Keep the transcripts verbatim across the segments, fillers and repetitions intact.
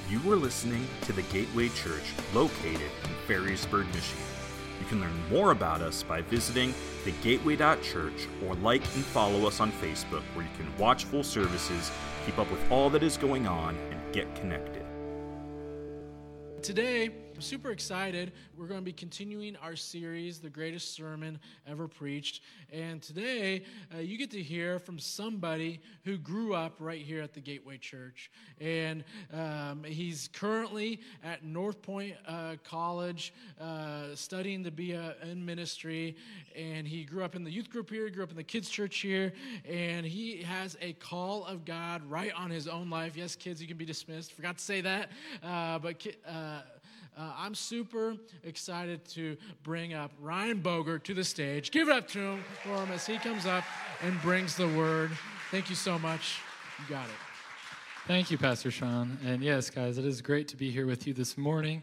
You are listening to the Gateway Church located in Ferrysburg, Michigan. You can learn more about us by visiting the gateway dot church or like and follow us on Facebook, where you can watch full services, keep up with all that is going on, and get connected. Today, I'm super excited. We're going to be continuing our series, The Greatest Sermon Ever Preached. And today, uh, you get to hear from somebody who grew up right here at the Gateway Church. And um, he's currently at North Point uh, College, uh, studying to be a, in ministry. And he grew up in the youth group here, grew up in the kids' church here. And he has a call of God right on his own life. Yes, kids, you can be dismissed. Forgot to say that. Uh, but uh, Uh, I'm super excited to bring up Ryan Bogert to the stage. Give it up to him for him as he comes up and brings the word. Thank you so much. You got it. Thank you, Pastor Sean. And yes, guys, it is great to be here with you this morning.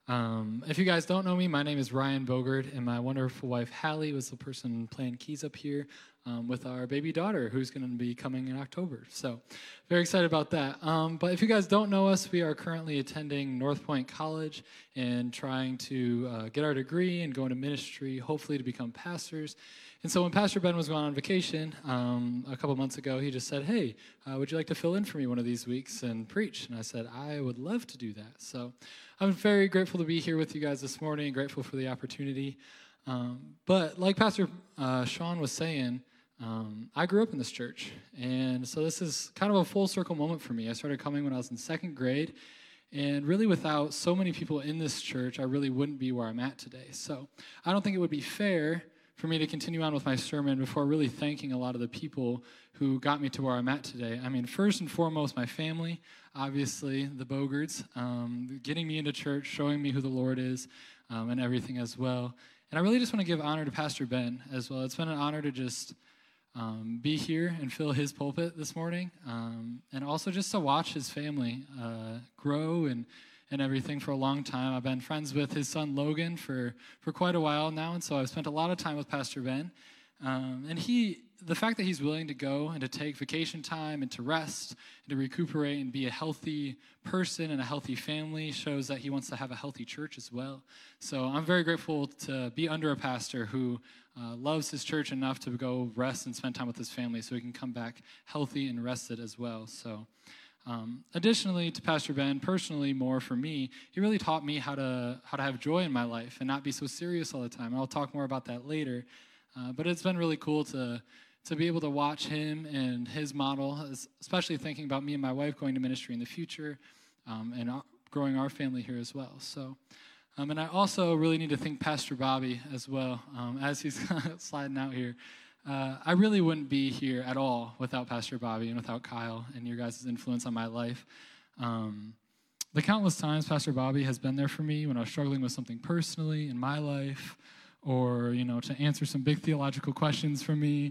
Um, if you guys don't know me, my name is Ryan Bogert, and my wonderful wife, Hallie, was the person playing keys up here um, with our baby daughter, who's going to be coming in October. So very excited about that. Um, but if you guys don't know us, we are currently attending North Point College and trying to uh, get our degree and go into ministry, hopefully to become pastors. And so when Pastor Ben was going on vacation um, a couple months ago, he just said, hey, uh, would you like to fill in for me one of these weeks and preach? And I said, I would love to do that. So I'm very grateful to be here with you guys this morning, grateful for the opportunity. Um, but like Pastor uh, Sean was saying, um, I grew up in this church. And so this is kind of a full circle moment for me. I started coming when I was in second grade. And really without so many people in this church, I really wouldn't be where I'm at today. So I don't think it would be fair for me to continue on with my sermon before really thanking a lot of the people who got me to where I'm at today. I mean, first and foremost, my family, obviously, the Bogerts, um, getting me into church, showing me who the Lord is, um, and everything as well. And I really just want to give honor to Pastor Ben as well. It's been an honor to just um, be here and fill his pulpit this morning, um, and also just to watch his family uh, grow and and everything for a long time. I've been friends with his son Logan for, for quite a while now, and so I've spent a lot of time with Pastor Ben. Um, and he, the fact that he's willing to go and to take vacation time and to rest and to recuperate and be a healthy person and a healthy family shows that he wants to have a healthy church as well. So I'm very grateful to be under a pastor who uh, loves his church enough to go rest and spend time with his family so he can come back healthy and rested as well. So. Um, additionally, to Pastor Ben, personally, more for me, he really taught me how to how to have joy in my life and not be so serious all the time. I'll talk more about that later. Uh, but it's been really cool to to be able to watch him and his model, especially thinking about me and my wife going to ministry in the future um, and growing our family here as well. So, um, and I also really need to thank Pastor Bobby as well, um, as he's sliding out here. Uh, I really wouldn't be here at all without Pastor Bobby and without Kyle and your guys' influence on my life. Um, the countless times Pastor Bobby has been there for me when I was struggling with something personally in my life, or, you know, to answer some big theological questions for me,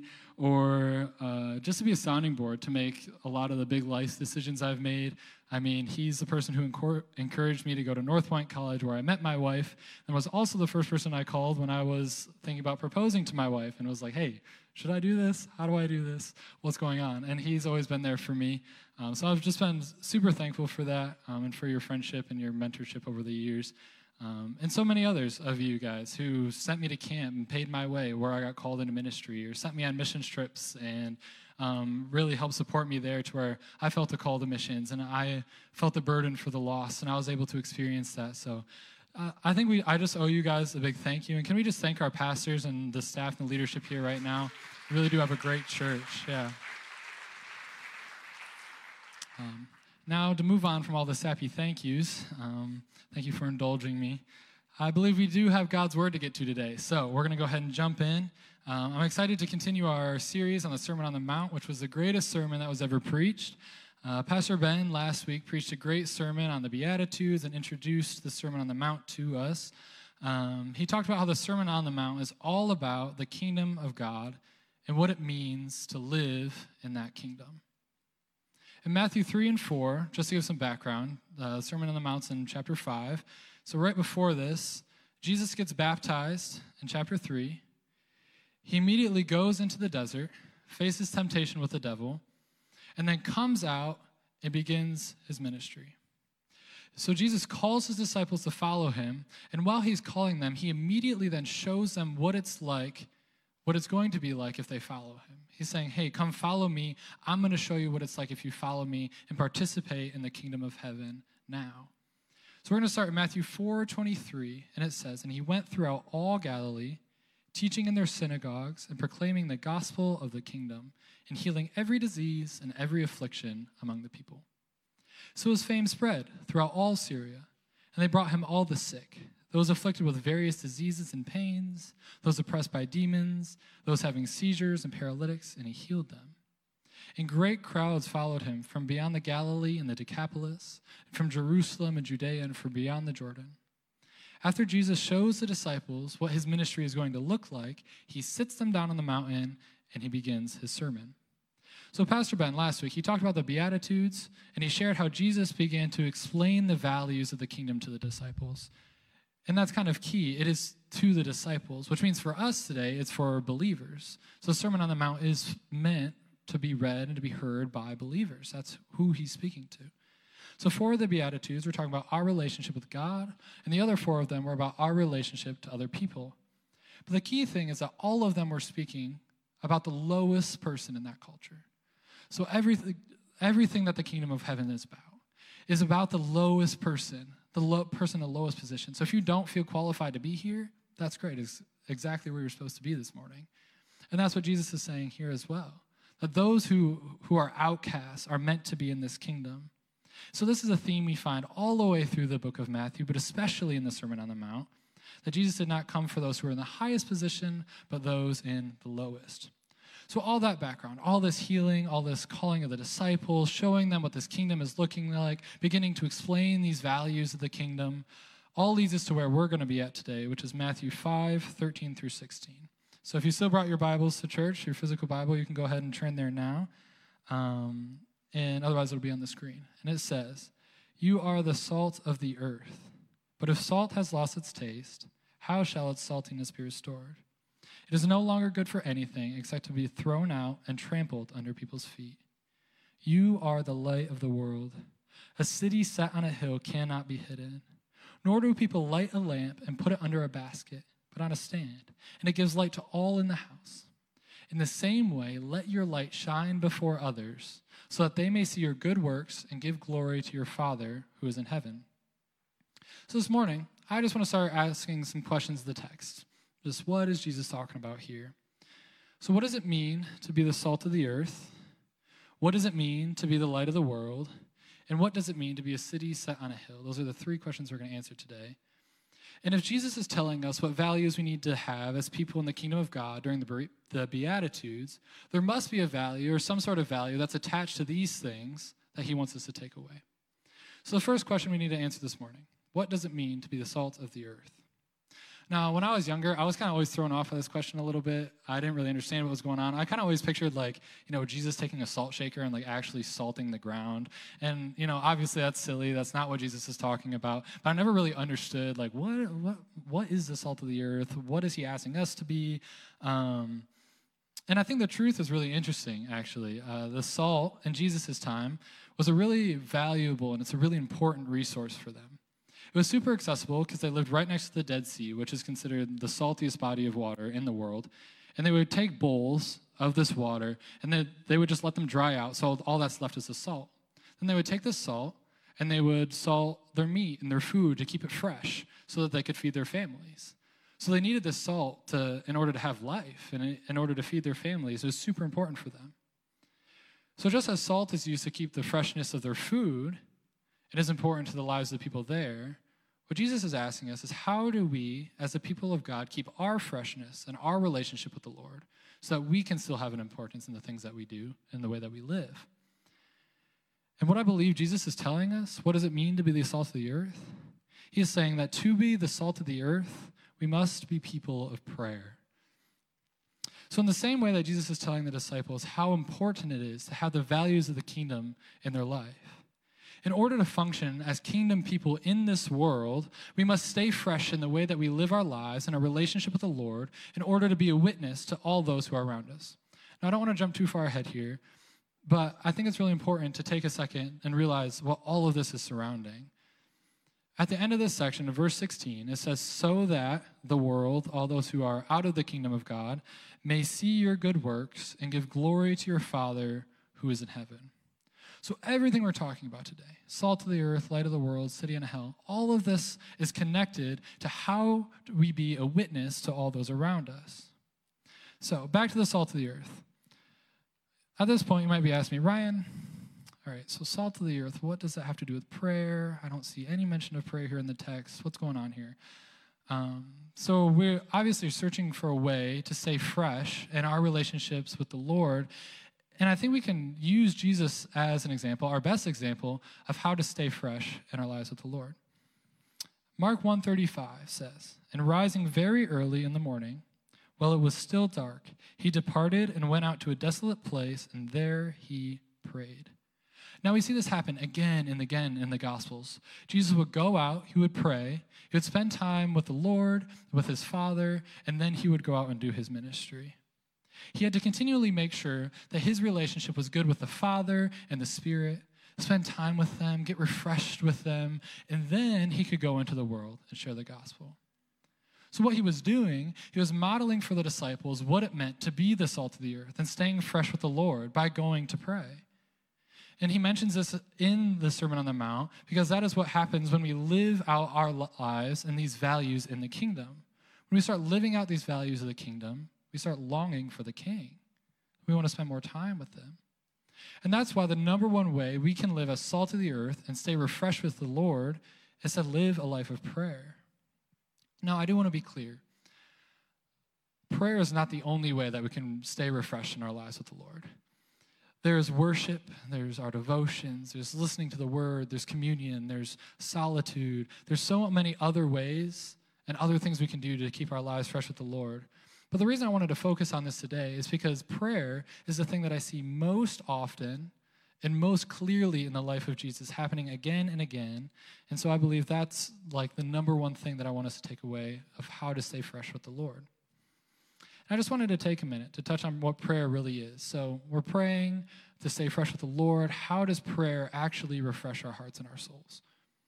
or uh, just to be a sounding board to make a lot of the big life decisions I've made. I mean, he's the person who encor- encouraged me to go to North Point College, where I met my wife, and was also the first person I called when I was thinking about proposing to my wife, and was like, hey, should I do this? How do I do this? What's going on? And he's always been there for me. Um, so I've just been super thankful for that um, and for your friendship and your mentorship over the years. Um, and so many others of you guys who sent me to camp and paid my way where I got called into ministry, or sent me on mission trips and um, really helped support me there to where I felt a call to missions and I felt the burden for the lost, and I was able to experience that. So uh, I think we I just owe you guys a big thank you. And can we just thank our pastors and the staff and the leadership here right now? We really do have a great church. Yeah. Um, now, to move on from all the sappy thank yous, um, thank you for indulging me. I believe we do have God's Word to get to today, so we're going to go ahead and jump in. Um, I'm excited to continue our series on the Sermon on the Mount, which was the greatest sermon that was ever preached. Uh, Pastor Ben last week preached a great sermon on the Beatitudes and introduced the Sermon on the Mount to us. Um, he talked about how the Sermon on the Mount is all about the kingdom of God and what it means to live in that kingdom. In Matthew three and four, just to give some background, the Sermon on the Mount's in chapter five. So right before this, Jesus gets baptized in chapter three. He immediately goes into the desert, faces temptation with the devil, and then comes out and begins his ministry. So Jesus calls his disciples to follow him, and while he's calling them, he immediately then shows them what it's like, what it's going to be like if they follow him. He's saying, hey, come follow me. I'm going to show you what it's like if you follow me and participate in the kingdom of heaven now. So we're going to start in Matthew four twenty-three, and it says, and he went throughout all Galilee, teaching in their synagogues and proclaiming the gospel of the kingdom and healing every disease and every affliction among the people. So his fame spread throughout all Syria, and they brought him all the sick, those afflicted with various diseases and pains, those oppressed by demons, those having seizures and paralytics, and he healed them. And great crowds followed him from beyond the Galilee and the Decapolis, and from Jerusalem and Judea and from beyond the Jordan. After Jesus shows the disciples what his ministry is going to look like, he sits them down on the mountain and he begins his sermon. So Pastor Ben, last week, he talked about the Beatitudes, and he shared how Jesus began to explain the values of the kingdom to the disciples. And that's kind of key. It is to the disciples, which means for us today, it's for believers. So the Sermon on the Mount is meant to be read and to be heard by believers. That's who he's speaking to. So four of the Beatitudes, we're talking about our relationship with God, and the other four of them were about our relationship to other people. But the key thing is that all of them were speaking about the lowest person in that culture. So everything, everything that the kingdom of heaven is about is about the lowest person, the low, person in the lowest position. So if you don't feel qualified to be here, that's great. It's exactly where you're supposed to be this morning. And that's what Jesus is saying here as well, that those who, who are outcasts are meant to be in this kingdom. So this is a theme we find all the way through the book of Matthew, but especially in the Sermon on the Mount, that Jesus did not come for those who are in the highest position, but those in the lowest. So all that background, all this healing, all this calling of the disciples, showing them what this kingdom is looking like, beginning to explain these values of the kingdom, all leads us to where we're going to be at today, which is Matthew five, thirteen through sixteen. So if you still brought your Bibles to church, your physical Bible, you can go ahead and turn there now. Um, and otherwise it'll be on the screen. And it says, "You are the salt of the earth. But if salt has lost its taste, how shall its saltiness be restored? It is no longer good for anything except to be thrown out and trampled under people's feet. You are the light of the world. A city set on a hill cannot be hidden. Nor do people light a lamp and put it under a basket, but on a stand, and it gives light to all in the house. In the same way, let your light shine before others, so that they may see your good works and give glory to your Father who is in heaven." So this morning, I just want to start asking some questions of the text. Just what is Jesus talking about here? So what does it mean to be the salt of the earth? What does it mean to be the light of the world? And what does it mean to be a city set on a hill? Those are the three questions we're going to answer today. And if Jesus is telling us what values we need to have as people in the kingdom of God during the, the Beatitudes, there must be a value or some sort of value that's attached to these things that he wants us to take away. So the first question we need to answer this morning, what does it mean to be the salt of the earth? Now, when I was younger, I was kind of always thrown off by this question a little bit. I didn't really understand what was going on. I kind of always pictured, like, you know, Jesus taking a salt shaker and, like, actually salting the ground. And, you know, obviously that's silly. That's not what Jesus is talking about. But I never really understood, like, what what what is the salt of the earth? What is he asking us to be? Um, and I think the truth is really interesting, actually. Uh, the salt in Jesus' time was a really valuable and it's a really important resource for them. It was super accessible because they lived right next to the Dead Sea, which is considered the saltiest body of water in the world. And they would take bowls of this water, and they, they would just let them dry out, so all that's left is the salt. Then they would take this salt, and they would salt their meat and their food to keep it fresh so that they could feed their families. So they needed this salt to, in order to have life and in order to feed their families. It was super important for them. So just as salt is used to keep the freshness of their food, it is important to the lives of the people there. What Jesus is asking us is, how do we, as the people of God, keep our freshness and our relationship with the Lord so that we can still have an importance in the things that we do and the way that we live? And what I believe Jesus is telling us, what does it mean to be the salt of the earth? He is saying that to be the salt of the earth, we must be people of prayer. So in the same way that Jesus is telling the disciples how important it is to have the values of the kingdom in their life, in order to function as kingdom people in this world, we must stay fresh in the way that we live our lives and our relationship with the Lord in order to be a witness to all those who are around us. Now, I don't want to jump too far ahead here, but I think it's really important to take a second and realize what all of this is surrounding. At the end of this section, in verse sixteen, it says, so that the world, all those who are out of the kingdom of God, may see your good works and give glory to your Father who is in heaven. So everything we're talking about today, salt of the earth, light of the world, city on a hill, all of this is connected to how we be a witness to all those around us. So back to the salt of the earth. At this point, you might be asking me, Ryan, all right, so salt of the earth, what does that have to do with prayer? I don't see any mention of prayer here in the text. What's going on here? Um, so we're obviously searching for a way to stay fresh in our relationships with the Lord. And I think we can use Jesus as an example, our best example, of how to stay fresh in our lives with the Lord. Mark one thirty-five says, and rising very early in the morning, while it was still dark, he departed and went out to a desolate place, and there he prayed. Now we see this happen again and again in the Gospels. Jesus would go out, he would pray, he would spend time with the Lord, with his Father, and then he would go out and do his ministry. He had to continually make sure that his relationship was good with the Father and the Spirit, spend time with them, get refreshed with them, and then he could go into the world and share the gospel. So what he was doing, he was modeling for the disciples what it meant to be the salt of the earth and staying fresh with the Lord by going to pray. And he mentions this in the Sermon on the Mount because that is what happens when we live out our lives and these values in the kingdom. When we start living out these values of the kingdom, we start longing for the King. We want to spend more time with him. And that's why the number one way we can live as salt of the earth and stay refreshed with the Lord is to live a life of prayer. Now, I do want to be clear. Prayer is not the only way that we can stay refreshed in our lives with the Lord. There's worship, there's our devotions, there's listening to the word, there's communion, there's solitude. There's so many other ways and other things we can do to keep our lives fresh with the Lord. But the reason I wanted to focus on this today is because prayer is the thing that I see most often and most clearly in the life of Jesus happening again and again. And so I believe that's like the number one thing that I want us to take away of how to stay fresh with the Lord. I just wanted to take a minute to touch on what prayer really is. So we're praying to stay fresh with the Lord. How does prayer actually refresh our hearts and our souls?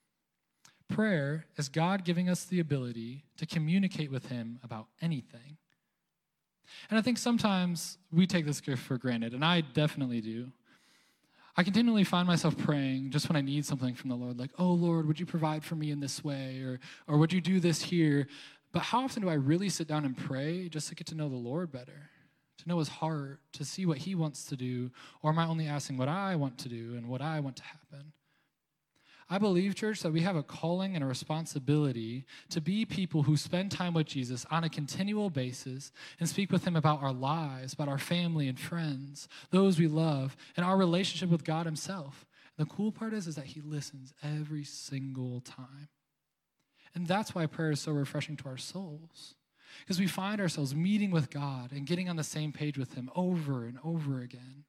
Prayer is God giving us the ability to communicate with him about anything. And I think sometimes we take this gift for granted, and I definitely do. I continually find myself praying just when I need something from the Lord, like, oh, Lord, would you provide for me in this way, or, or would you do this here? But how often do I really sit down and pray just to get to know the Lord better, to know his heart, to see what he wants to do, or am I only asking what I want to do and what I want to happen? I believe, church, that we have a calling and a responsibility to be people who spend time with Jesus on a continual basis and speak with him about our lives, about our family and friends, those we love, and our relationship with God himself. And the cool part is, is that he listens every single time. And that's why prayer is so refreshing to our souls, because we find ourselves meeting with God and getting on the same page with him over and over again.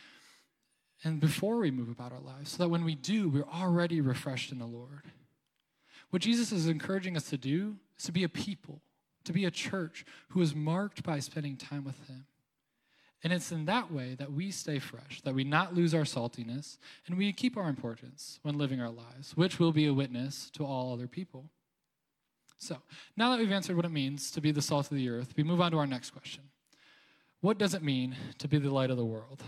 And before we move about our lives, so that when we do, we're already refreshed in the Lord. What Jesus is encouraging us to do is to be a people, to be a church who is marked by spending time with him. And it's in that way that we stay fresh, that we not lose our saltiness, and we keep our importance when living our lives, which will be a witness to all other people. So, now that we've answered what it means to be the salt of the earth, we move on to our next question. What does it mean to be the light of the world?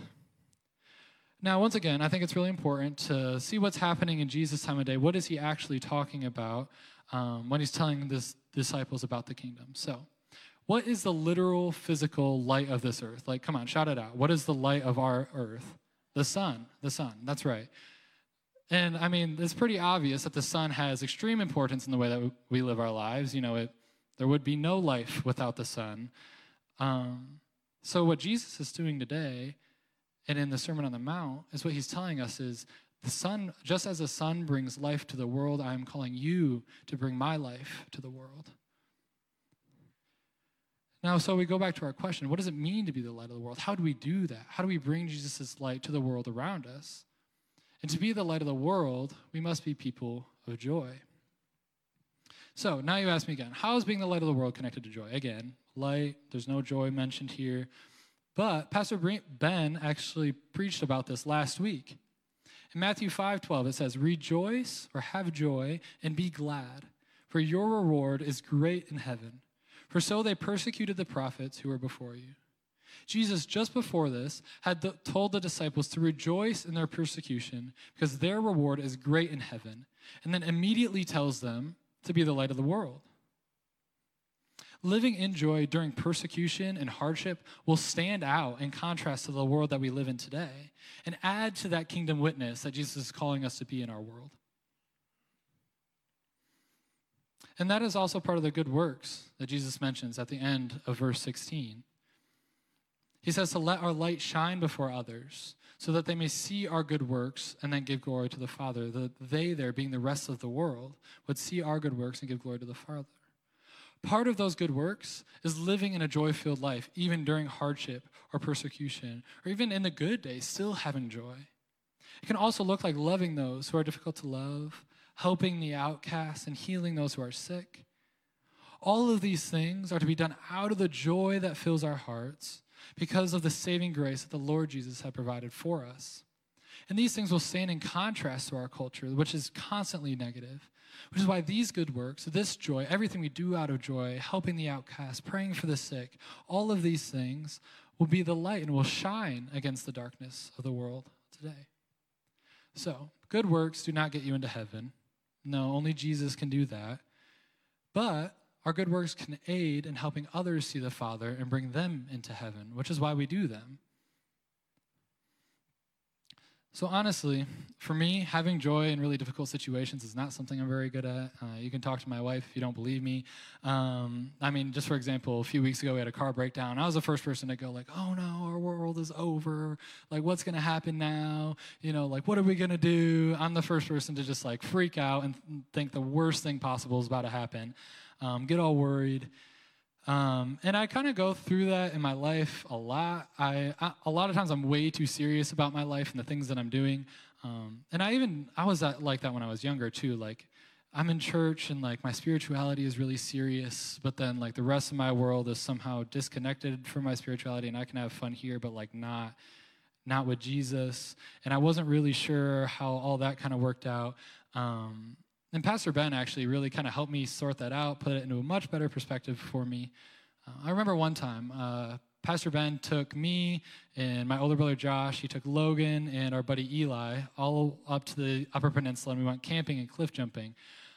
Now, once again, I think it's really important to see what's happening in Jesus' time of day. What is he actually talking about um, when he's telling his disciples about the kingdom? So, what is the literal, physical light of this earth? Like, come on, shout it out. What is the light of our earth? The sun. The sun. That's right. And, I mean, it's pretty obvious that the sun has extreme importance in the way that we live our lives. You know, it, there would be no life without the sun. Um, so what Jesus is doing today, and in the Sermon on the Mount, is what he's telling us is, the sun, just as the sun brings life to the world, I am calling you to bring my life to the world. Now, so we go back to our question, what does it mean to be the light of the world? How do we do that? How do we bring Jesus' light to the world around us? And to be the light of the world, we must be people of joy. So now you ask me again, how is being the light of the world connected to joy? Again, light, there's no joy mentioned here. But Pastor Ben actually preached about this last week. In Matthew five twelve, it says, rejoice or have joy and be glad, for your reward is great in heaven. For so they persecuted the prophets who were before you. Jesus, just before this, had the, told the disciples to rejoice in their persecution because their reward is great in heaven, and then immediately tells them to be the light of the world. Living in joy during persecution and hardship will stand out in contrast to the world that we live in today and add to that kingdom witness that Jesus is calling us to be in our world. And that is also part of the good works that Jesus mentions at the end of verse sixteen. He says to let our light shine before others so that they may see our good works and then give glory to the Father. That they there, being the rest of the world, would see our good works and give glory to the Father. Part of those good works is living in a joy-filled life, even during hardship or persecution, or even in the good days, still having joy. It can also look like loving those who are difficult to love, helping the outcast, and healing those who are sick. All of these things are to be done out of the joy that fills our hearts because of the saving grace that the Lord Jesus had provided for us. And these things will stand in contrast to our culture, which is constantly negative, which is why these good works, this joy, everything we do out of joy, helping the outcast, praying for the sick, all of these things will be the light and will shine against the darkness of the world today. So, good works do not get you into heaven. No, only Jesus can do that. But our good works can aid in helping others see the Father and bring them into heaven, which is why we do them. So honestly, for me, having joy in really difficult situations is not something I'm very good at. Uh, you can talk to my wife if you don't believe me. Um, I mean, just for example, a few weeks ago we had a car breakdown. I was the first person to go like, oh no, our world is over. Like, what's going to happen now? You know, like, what are we going to do? I'm the first person to just like freak out and think the worst thing possible is about to happen. Um, get all worried. Um, and I kind of go through that in my life a lot. I, I a lot of times I'm way too serious about my life and the things that I'm doing. Um, and I even, I was that, like that when I was younger too. Like, I'm in church and like my spirituality is really serious, but then like the rest of my world is somehow disconnected from my spirituality, and I can have fun here, but like not, not with Jesus. And I wasn't really sure how all that kind of worked out. Um, And Pastor Ben actually really kind of helped me sort that out, put it into a much better perspective for me. Uh, I remember one time, uh, Pastor Ben took me and my older brother Josh, he took Logan and our buddy Eli all up to the Upper Peninsula, and we went camping and cliff jumping.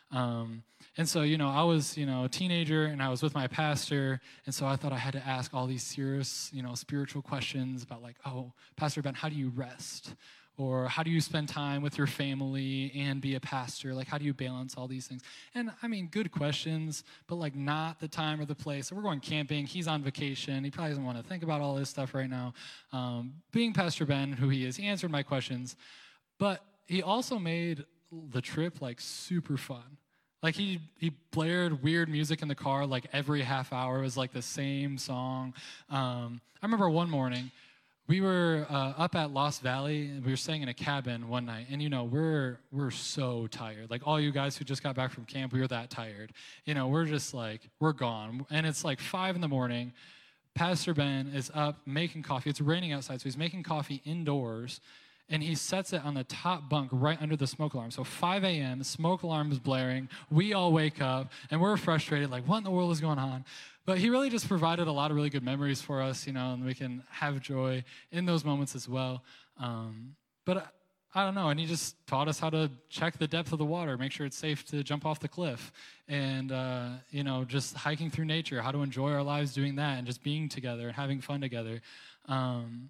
Um, and so, you know, I was, you know, a teenager, and I was with my pastor, and so I thought I had to ask all these serious, you know, spiritual questions about like, oh, Pastor Ben, how do you rest? Or how do you spend time with your family and be a pastor? Like, how do you balance all these things? And, I mean, good questions, but, like, not the time or the place. So we're going camping. He's on vacation. He probably doesn't want to think about all this stuff right now. Um, being Pastor Ben, who he is, he answered my questions. But he also made the trip, like, super fun. Like, he, he blared weird music in the car, like, every half hour. It was, like, the same song. Um, I remember one morning, we were uh, up at Lost Valley, and we were staying in a cabin one night, and, you know, we're we're so tired. Like, all you guys who just got back from camp, we were that tired. You know, we're just, like, we're gone. And it's, like, five in the morning. Pastor Ben is up making coffee. It's raining outside, so he's making coffee indoors, and he sets it on the top bunk right under the smoke alarm. So five a.m., smoke alarm is blaring. We all wake up, and we're frustrated, like, what in the world is going on? But he really just provided a lot of really good memories for us, you know, and we can have joy in those moments as well. Um, but I, I don't know, and he just taught us how to check the depth of the water, make sure it's safe to jump off the cliff, and, uh, you know, just hiking through nature, how to enjoy our lives doing that, and just being together and having fun together. Um,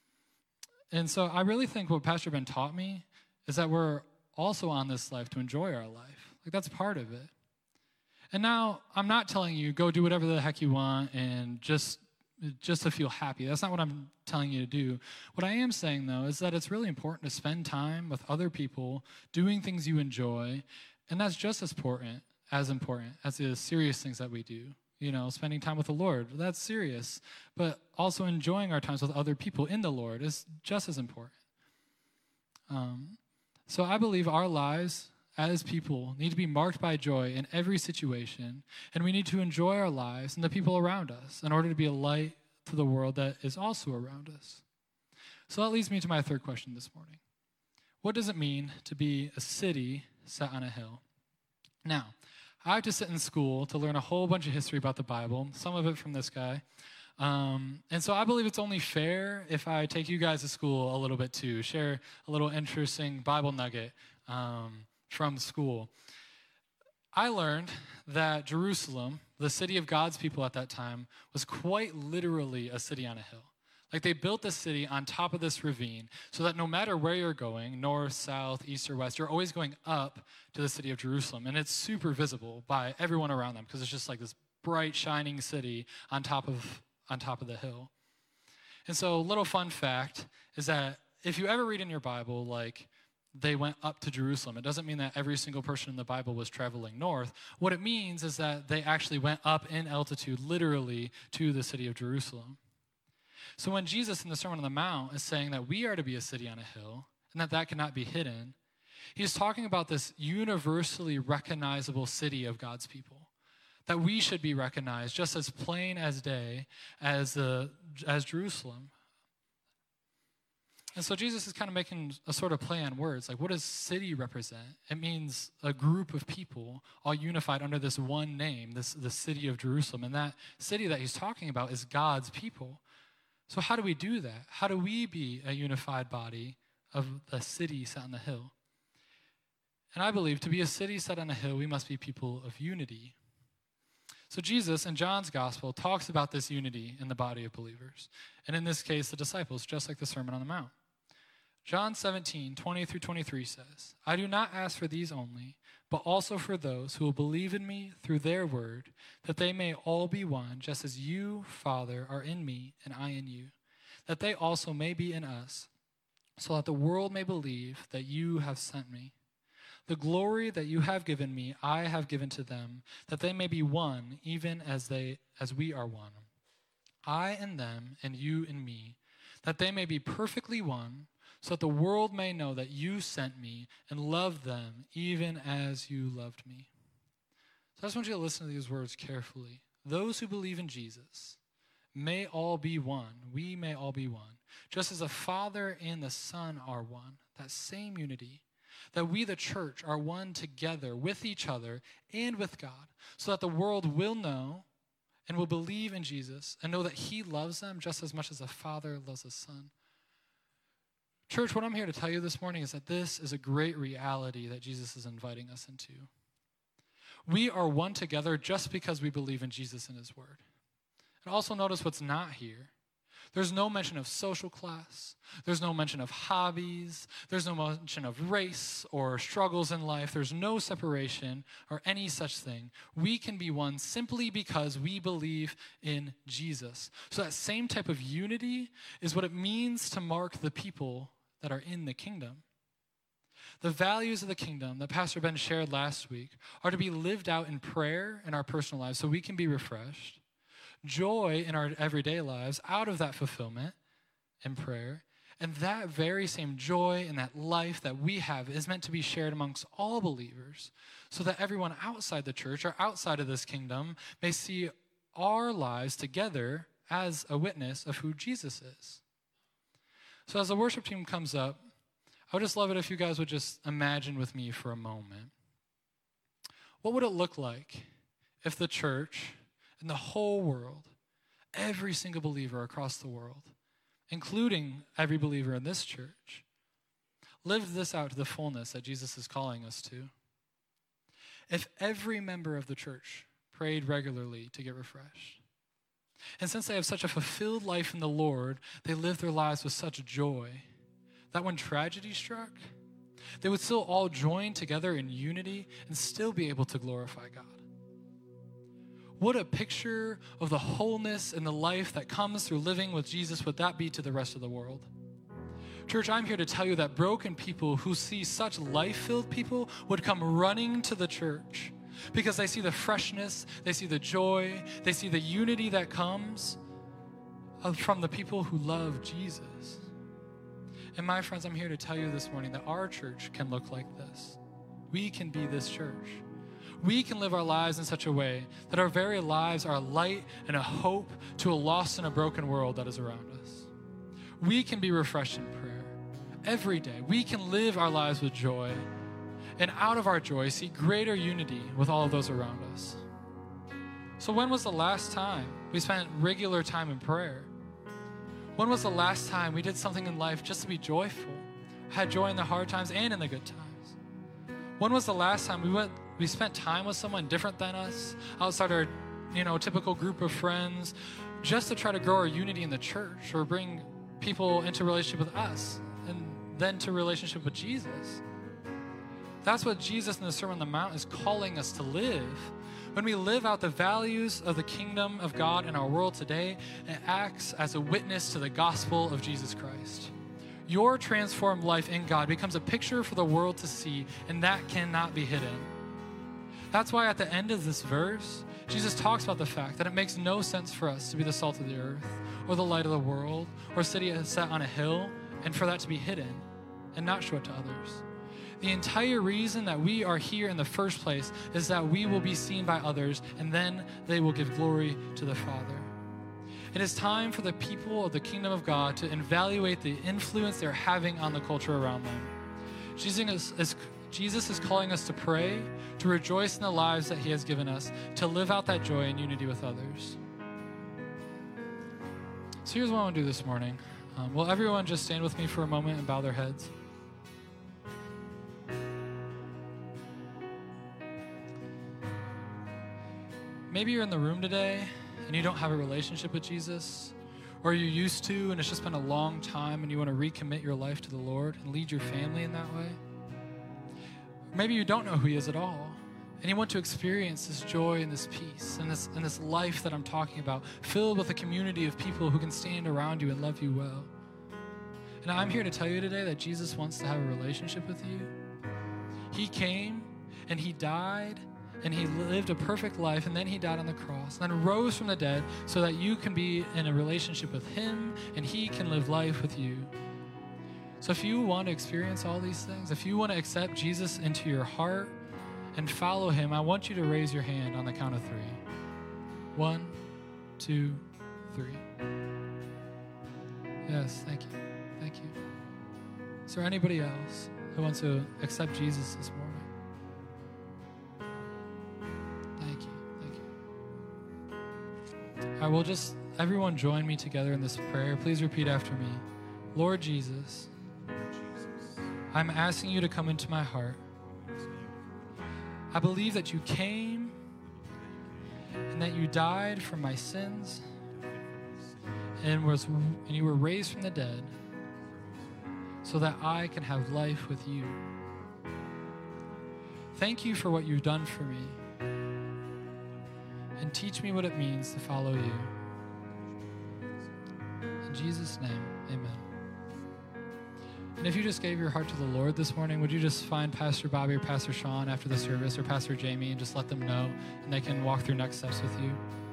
and so I really think what Pastor Ben taught me is that we're also on this life to enjoy our life. Like, that's part of it. And now, I'm not telling you, go do whatever the heck you want and just just to feel happy. That's not what I'm telling you to do. What I am saying, though, is that it's really important to spend time with other people, doing things you enjoy, and that's just as important, as important as the serious things that we do. You know, spending time with the Lord, that's serious. But also enjoying our times with other people in the Lord is just as important. Um, so I believe our lives as people need to be marked by joy in every situation, and we need to enjoy our lives and the people around us in order to be a light to the world that is also around us. So that leads me to my third question this morning. what does it mean to be a city set on a hill? Now, I have to sit in school to learn a whole bunch of history about the Bible, some of it from this guy. Um, and so I believe it's only fair if I take you guys to school a little bit too, share a little interesting Bible nugget um, from school. I learned that Jerusalem, the city of God's people at that time, was quite literally a city on a hill. Like they built the city on top of this ravine so that no matter where you're going, north, south, east, or west, you're always going up to the city of Jerusalem. And it's super visible by everyone around them because it's just like this bright, shining city on top of on top of the hill. And so a little fun fact is that if you ever read in your Bible, like, they went up to Jerusalem, it doesn't mean that every single person in the Bible was traveling north. What it means is that they actually went up in altitude, literally, to the city of Jerusalem. So when Jesus in the Sermon on the Mount is saying that we are to be a city on a hill, and that that cannot be hidden, he's talking about this universally recognizable city of God's people, that we should be recognized just as plain as day as, the, as Jerusalem. And so Jesus is kind of making a sort of play on words. Like, what does city represent? It means a group of people all unified under this one name, this the city of Jerusalem. And that city that he's talking about is God's people. So how do we do that? How do we be a unified body of a city set on the hill? And I believe to be a city set on a hill, we must be people of unity. So Jesus in John's gospel talks about this unity in the body of believers. And in this case, the disciples, just like the Sermon on the Mount. John seventeen, twenty through twenty-three says, I do not ask for these only, but also for those who will believe in me through their word, that they may all be one, just as you, Father, are in me and I in you, that they also may be in us, so that the world may believe that you have sent me. The glory that you have given me, I have given to them, that they may be one, even as they as we are one. I in them, and you in me, that they may be perfectly one, so that the world may know that you sent me and loved them, even as you loved me. So I just want you to listen to these words carefully. Those who believe in Jesus may all be one. We may all be one. Just as the Father and the Son are one, that same unity. That we, the church, are one together with each other and with God, so that the world will know and will believe in Jesus and know that he loves them just as much as the Father loves the Son. Church, what I'm here to tell you this morning is that this is a great reality that Jesus is inviting us into. We are one together just because we believe in Jesus and his word. And also notice what's not here. There's no mention of social class. There's no mention of hobbies. There's no mention of race or struggles in life. There's no separation or any such thing. We can be one simply because we believe in Jesus. So that same type of unity is what it means to mark the people that are in the kingdom. The values of the kingdom that Pastor Ben shared last week are to be lived out in prayer in our personal lives so we can be refreshed. Joy in our everyday lives out of that fulfillment in prayer. And that very same joy and that life that we have is meant to be shared amongst all believers so that everyone outside the church or outside of this kingdom may see our lives together as a witness of who Jesus is. So as the worship team comes up, I would just love it if you guys would just imagine with me for a moment. What would it look like if the church and the whole world, every single believer across the world, including every believer in this church, lived this out to the fullness that Jesus is calling us to? If every member of the church prayed regularly to get refreshed, and since they have such a fulfilled life in the Lord, they live their lives with such joy that when tragedy struck, they would still all join together in unity and still be able to glorify God. What a picture of the wholeness and the life that comes through living with Jesus would that be to the rest of the world? Church, I'm here to tell you that broken people who see such life-filled people would come running to the church because they see the freshness, they see the joy, they see the unity that comes from the people who love Jesus. And my friends, I'm here to tell you this morning that our church can look like this. We can be this church. We can live our lives in such a way that our very lives are a light and a hope to a lost and a broken world that is around us. We can be refreshed in prayer. every day, we can live our lives with joy, and out of our joy, see greater unity with all of those around us. So when was the last time we spent regular time in prayer? When was the last time we did something in life just to be joyful, had joy in the hard times and in the good times? When was the last time we went, we spent time with someone different than us, outside our, you know, typical group of friends, just to try to grow our unity in the church or bring people into relationship with us and then to relationship with Jesus? That's what Jesus in the Sermon on the Mount is calling us to live. When we live out the values of the kingdom of God in our world today, it acts as a witness to the gospel of Jesus Christ. Your transformed life in God becomes a picture for the world to see, and that cannot be hidden. That's why at the end of this verse, Jesus talks about the fact that it makes no sense for us to be the salt of the earth or the light of the world or a city set on a hill and for that to be hidden and not show it to others. The entire reason that we are here in the first place is that we will be seen by others, and then they will give glory to the Father. It is time for the people of the kingdom of God to evaluate the influence they're having on the culture around them. Jesus is, Jesus is calling us to pray, to rejoice in the lives that he has given us, to live out that joy and unity with others. So here's what I want to do this morning. Um, will everyone just stand with me for a moment and bow their heads? Maybe you're in the room today and you don't have a relationship with Jesus, or you used to and it's just been a long time and you want to recommit your life to the Lord and lead your family in that way. Maybe you don't know who he is at all and you want to experience this joy and this peace and this, and this life that I'm talking about, filled with a community of people who can stand around you and love you well. And I'm here to tell you today that Jesus wants to have a relationship with you. He came and he died and he lived a perfect life, and then he died on the cross, and then rose from the dead so that you can be in a relationship with him, and he can live life with you. So if you want to experience all these things, if you want to accept Jesus into your heart and follow him, I want you to raise your hand on the count of three. One, two, three. Yes, thank you. Thank you. Is there anybody else who wants to accept Jesus this morning? I will just, everyone join me together in this prayer. Please repeat after me. Lord Jesus, I'm asking you to come into my heart. I believe that you came and that you died for my sins and was and you were raised from the dead so that I can have life with you. Thank you for what you've done for me. And teach me what it means to follow you. In Jesus' name, amen. And if you just gave your heart to the Lord this morning, would you just find Pastor Bobby or Pastor Sean after the service, or Pastor Jamie, and just let them know, and they can walk through next steps with you?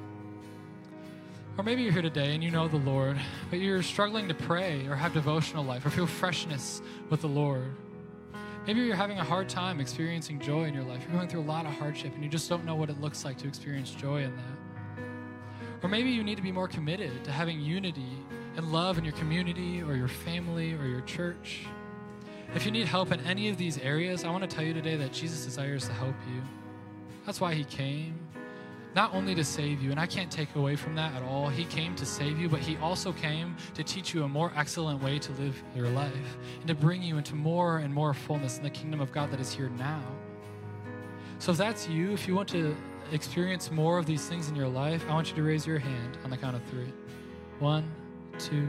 Or maybe you're here today and you know the Lord, but you're struggling to pray or have devotional life or feel freshness with the Lord. Maybe you're having a hard time experiencing joy in your life. You're going through a lot of hardship and you just don't know what it looks like to experience joy in that. Or maybe you need to be more committed to having unity and love in your community or your family or your church. If you need help in any of these areas, I want to tell you today that Jesus desires to help you. That's why he came, not only to save you, and I can't take away from that at all. He came to save you, but he also came to teach you a more excellent way to live your life and to bring you into more and more fullness in the kingdom of God that is here now. So if that's you, if you want to experience more of these things in your life, I want you to raise your hand on the count of three. One, two,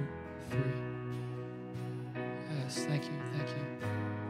three. Yes, thank you, thank you.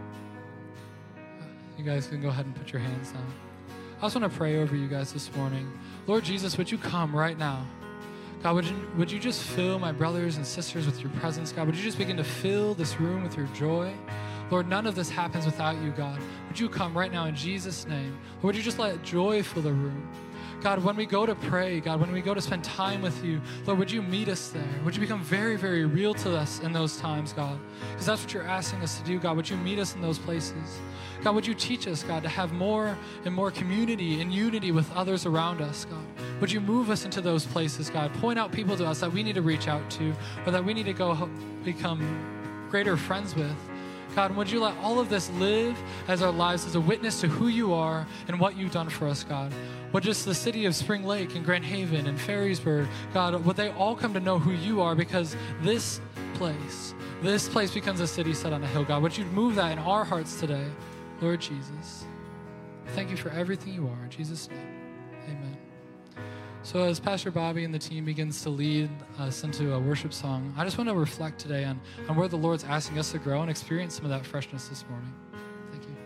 You guys can go ahead and put your hands down. I just want to pray over you guys this morning. Lord Jesus, would you come right now? God, would you, would you just fill my brothers and sisters with your presence, God? Would you just begin to fill this room with your joy? Lord, none of this happens without you, God. Would you come right now in Jesus' name? Or would you just let joy fill the room? God, when we go to pray, God, when we go to spend time with you, Lord, would you meet us there? Would you become very, very real to us in those times, God? Because that's what you're asking us to do, God. Would you meet us in those places? God, would you teach us, God, to have more and more community and unity with others around us, God? Would you move us into those places, God? Point out people to us that we need to reach out to or that we need to go become greater friends with God, and would you let all of this live as our lives as a witness to who you are and what you've done for us, God? Would just the city of Spring Lake and Grand Haven and Ferrysburg, God, would they all come to know who you are, because this place, this place becomes a city set on a hill, God. Would you move that in our hearts today, Lord Jesus? Thank you for everything you are. In Jesus' name, amen. So as Pastor Bobby and the team begins to lead us into a worship song, I just want to reflect today on, on where the Lord's asking us to grow and experience some of that freshness this morning. Thank you.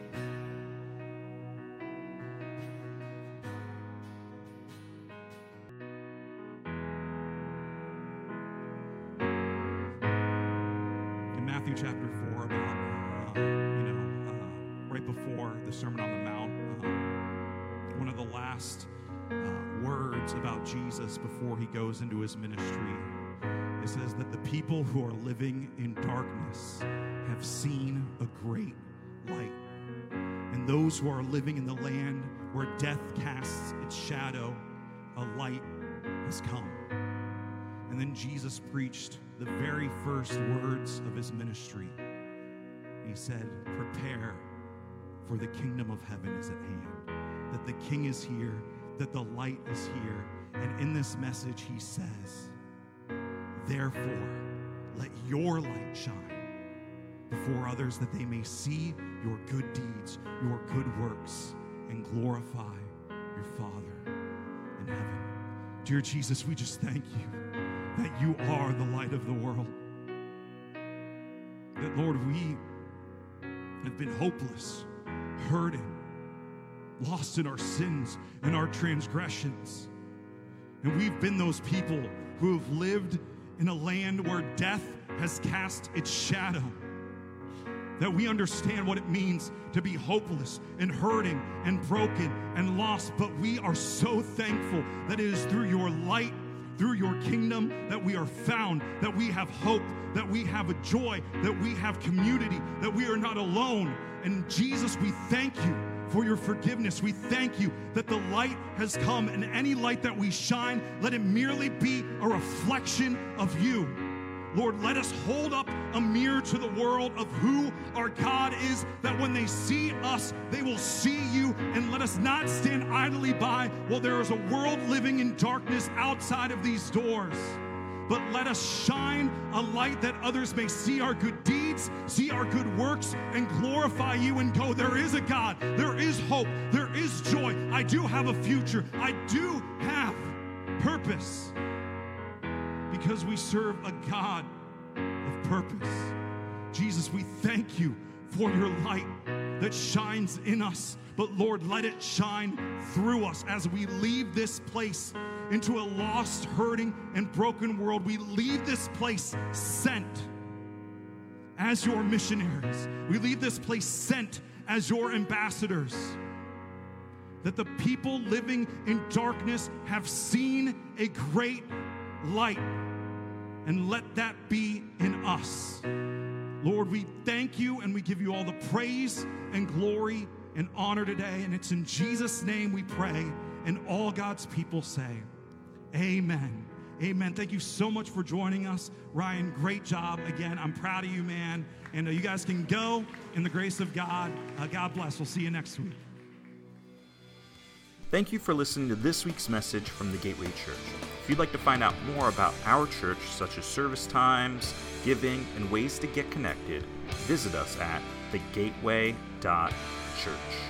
In Matthew chapter four, about, uh, you know, uh, right before the Sermon on the Mount, uh, one of the last uh, words about Jesus before he goes into his ministry, it says that the people who are living in darkness have seen a great light. And those who are living in the land where death casts its shadow, a light has come. And then Jesus preached the very first words of his ministry. He said, prepare, for the kingdom of heaven is at hand. That the King is here, that the light is here. And in this message, he says, therefore, let your light shine before others, that they may see your good deeds, your good works, and glorify your Father in heaven. Dear Jesus, we just thank you that you are the light of the world. That, Lord, we have been hopeless, hurting, lost in our sins and our transgressions. And we've been those people who have lived in a land where death has cast its shadow. That we understand what it means to be hopeless and hurting and broken and lost. But we are so thankful that it is through your light, through your kingdom, that we are found, that we have hope, that we have a joy, that we have community, that we are not alone. And Jesus, we thank you for your forgiveness. We thank you that the light has come, and any light that we shine, let it merely be a reflection of you. Lord, let us hold up a mirror to the world of who our God is, that when they see us, they will see you. And let us not stand idly by while there is a world living in darkness outside of these doors. But let us shine a light that others may see our good deeds, see our good works, and glorify you and go, there is a God, there is hope, there is joy. I do have a future. I do have purpose. Because we serve a God of purpose. Jesus, we thank you for your light that shines in us. But Lord, let it shine through us as we leave this place into a lost, hurting, and broken world. We leave this place sent as your missionaries. We leave this place sent as your ambassadors. That the people living in darkness have seen a great light. And let that be in us. Lord, we thank you and we give you all the praise and glory and honor today. And it's in Jesus' name we pray. And all God's people say, amen. Amen. Thank you so much for joining us. Ryan, great job. Again, I'm proud of you, man. And uh, you guys can go in the grace of God. Uh, God bless. We'll see you next week. Thank you for listening to this week's message from the Gateway Church. If you'd like to find out more about our church, such as service times, giving, and ways to get connected, visit us at the gateway dot church.